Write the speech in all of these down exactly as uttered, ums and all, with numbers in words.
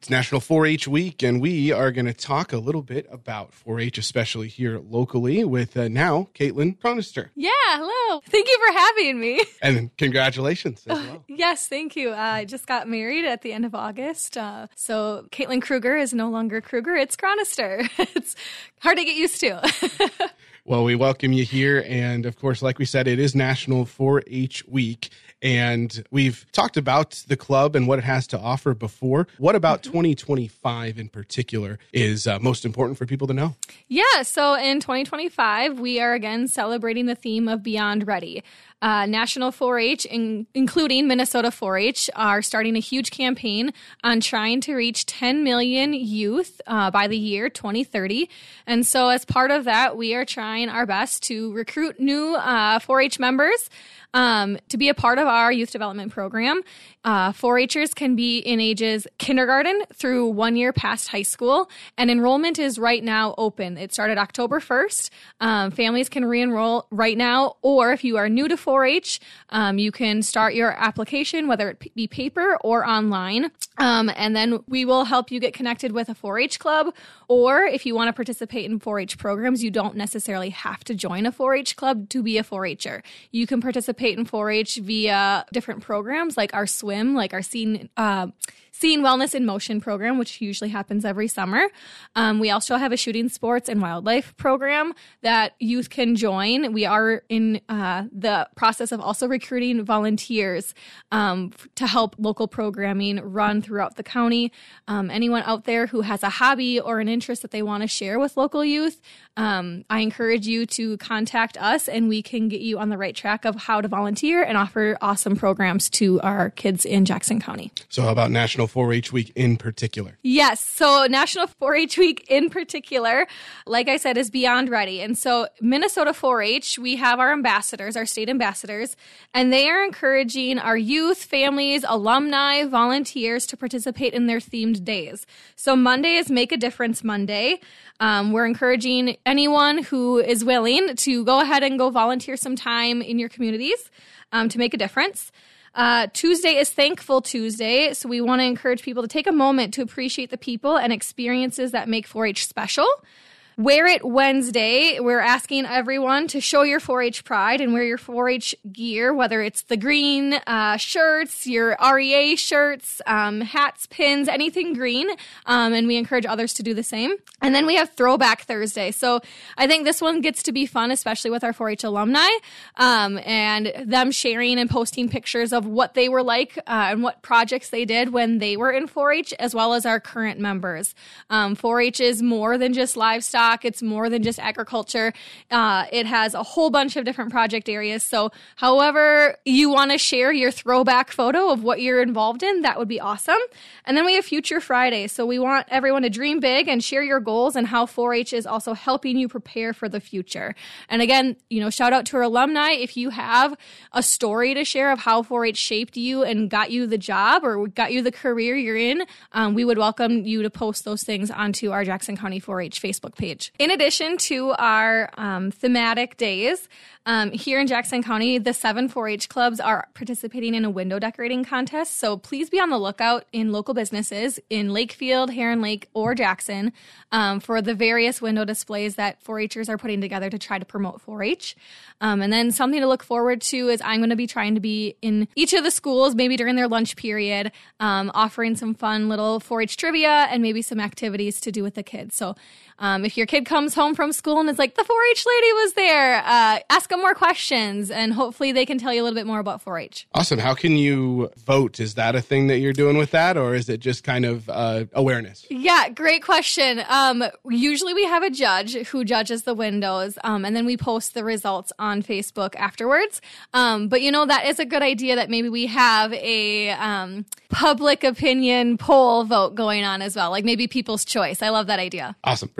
It's National four H Week, and we are going to talk a little bit about four H, especially here locally, with uh, now Caitlin Cronister. Yeah, hello. Thank you for having me. And congratulations as well. Uh, yes, thank you. Uh, I just got married at the end of August. Uh, so Caitlin Kruger is no longer Kruger, it's Cronister. It's hard to get used to. Well, we welcome you here. And of course, like we said, it is National four H Week. And we've talked about the club and what it has to offer before. What about mm-hmm. twenty twenty-five in particular is uh, most important for people to know? Yeah, so in twenty twenty-five, we are again celebrating the theme of Beyond Ready. Uh, National four H, in, including Minnesota four H, are starting a huge campaign on trying to reach ten million youth uh, by the year twenty thirty. And so as part of that, we are trying our best to recruit new uh, four H members Um, to be a part of our youth development program. Uh, four H'ers can be in ages kindergarten through one year past high school, and enrollment is right now open. It started October first. Um, families can re-enroll right now, or if you are new to four H, um, you can start your application, whether it be paper or online. Um, and then we will help you get connected with a four H club, or if you want to participate in four H programs, you don't necessarily have to join a four H club to be a four H'er. You can participate in four H via different programs like our swim, like our Scene, uh, Scene Wellness in Motion program, which usually happens every summer. Um, we also have a shooting sports and wildlife program that youth can join. We are in uh, the process of also recruiting volunteers um, to help local programming run throughout the county. Um, anyone out there who has a hobby or an interest that they want to share with local youth, um, I encourage you to contact us and we can get you on the right track of how to volunteer and offer awesome programs to our kids in Jackson County. So how about National four H Week in particular? Yes. So National four H Week in particular, like I said, is Beyond Ready. And so Minnesota four H, we have our ambassadors, our state ambassadors, and they are encouraging our youth, families, alumni, volunteers to participate in their themed days. So Monday is Make a Difference Monday. Um, we're encouraging anyone who is willing to go ahead and go volunteer some time in your communities um, to make a difference. Uh, Tuesday is Thankful Tuesday, so we want to encourage people to take a moment to appreciate the people and experiences that make four H special. Wear It Wednesday, we're asking everyone to show your four H pride and wear your four H gear, whether it's the green uh, shirts, your R E A shirts, um, hats, pins, anything green, um, and we encourage others to do the same. And then we have Throwback Thursday. So I think this one gets to be fun, especially with our four H alumni, um, and them sharing and posting pictures of what they were like uh, and what projects they did when they were in four H, as well as our current members. Um, four H is more than just livestock. It's more than just agriculture. Uh, it has a whole bunch of different project areas. So however you want to share your throwback photo of what you're involved in, that would be awesome. And then we have Future Friday. So we want everyone to dream big and share your goals and how four H is also helping you prepare for the future. And again, you know, shout out to our alumni. If you have a story to share of how four H shaped you and got you the job or got you the career you're in, um, we would welcome you to post those things onto our Jackson County four H Facebook page. In addition to our um, thematic days, um, here in Jackson County, the seven four H clubs are participating in a window decorating contest. So please be on the lookout in local businesses in Lakefield, Heron Lake, or Jackson um, for the various window displays that four H'ers are putting together to try to promote four H. Um, and then something to look forward to is I'm going to be trying to be in each of the schools, maybe during their lunch period, um, offering some fun little four H trivia and maybe some activities to do with the kids. So um, if your kid comes home from school and is like, the four H lady was there, uh, ask them more questions and hopefully they can tell you a little bit more about four H. Awesome. How can you vote? Is that a thing that you're doing with that, or is it just kind of uh, awareness? Yeah, great question. Um, usually we have a judge who judges the windows, um, and then we post the results on Facebook afterwards. Um, but, you know, that is a good idea that maybe we have a um, public opinion poll vote going on as well, like maybe People's Choice. I love that idea. Awesome. Pretty much anything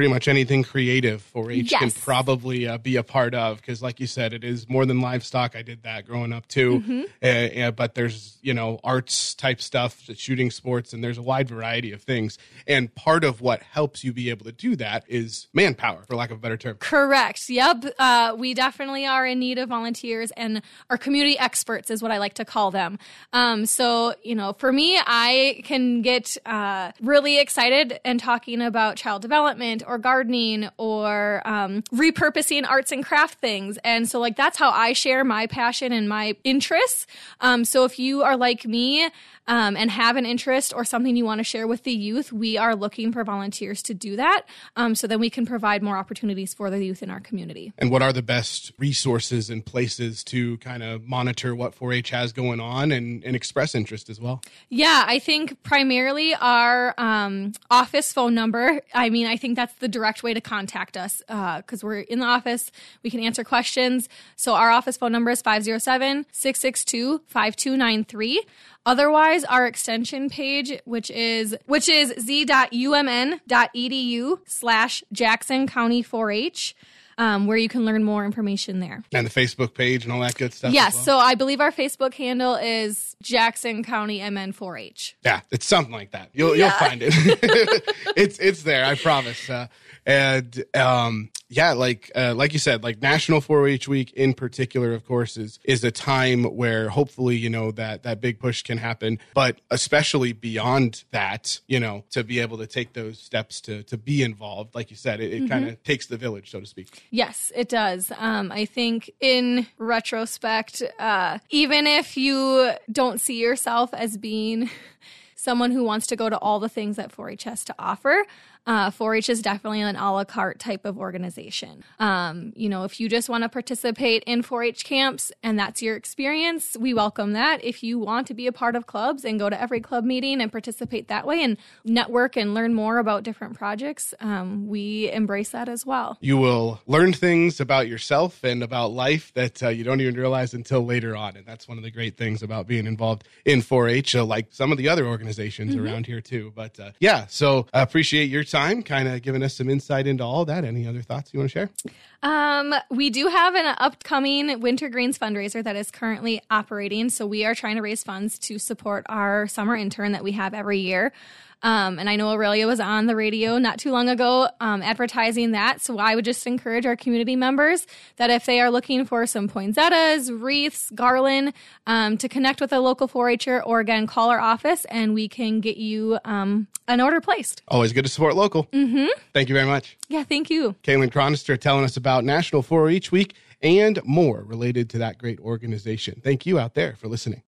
anything creative four H Yes. can probably uh, be a part of, because like you said, it is more than livestock. I did that growing up too. Mm-hmm. Uh, uh, but there's, you know, arts type stuff, shooting sports, and there's a wide variety of things. And part of what helps you be able to do that is manpower, for lack of a better term. Correct. Yep. Uh, we definitely are in need of volunteers, and our community experts is what I like to call them. Um, so, you know, for me, I can get uh, really excited and talking about child development or gardening or um, repurposing arts and craft things. And so, like, that's how I share my passion and my interests. Um, so if you are like me, Um, and have an interest or something you want to share with the youth, we are looking for volunteers to do that, um, so then we can provide more opportunities for the youth in our community. And what are the best resources and places to kind of monitor what four H has going on and, and express interest as well? Yeah, I think primarily our um, office phone number. I mean, I think that's the direct way to contact us because uh, we're in the office. We can answer questions. So our office phone number is five oh seven, six six two, five two nine three. Otherwise, our extension page, which is which is z.umn.edu slash Jackson County 4-H, um, where you can learn more information there. And the Facebook page and all that good stuff. Yes, as well? so I believe our Facebook handle is Jackson County M N 4-H. Yeah, it's something like that. You'll Yeah. you'll find it. it's it's there, I promise. Uh, and um, yeah, like uh, like you said, like National four H Week in particular, of course, is is a time where hopefully, you know, that that big push can happen. But especially beyond that, you know, to be able to take those steps to to be involved, like you said, it, it mm-hmm. kind of takes the village, so to speak. Yes, it does. Um, I think in retrospect, uh, even if you don't see yourself as being someone who wants to go to all the things that four H has to offer, Uh, four H is definitely an a la carte type of organization. Um, you know, if you just want to participate in four H camps and that's your experience, we welcome that. If you want to be a part of clubs and go to every club meeting and participate that way and network and learn more about different projects, um, we embrace that as well. You will learn things about yourself and about life that uh, you don't even realize until later on. And that's one of the great things about being involved in four H, uh, like some of the other organizations mm-hmm. around here too. But uh, yeah, so I appreciate your time, kind of giving us some insight into all that. Any other thoughts you want to share? Um, we do have an upcoming Winter Greens fundraiser that is currently operating. So we are trying to raise funds to support our summer intern that we have every year. Um, and I know Aurelia was on the radio not too long ago um, advertising that. So I would just encourage our community members that if they are looking for some poinsettias, wreaths, garland, um, to connect with a local four H-er or, again, call our office and we can get you um, an order placed. Always good to support local. Mm-hmm. Thank you very much. Yeah, thank you. Kaylin Chronister telling us about National four H Week and more related to that great organization. Thank you out there for listening.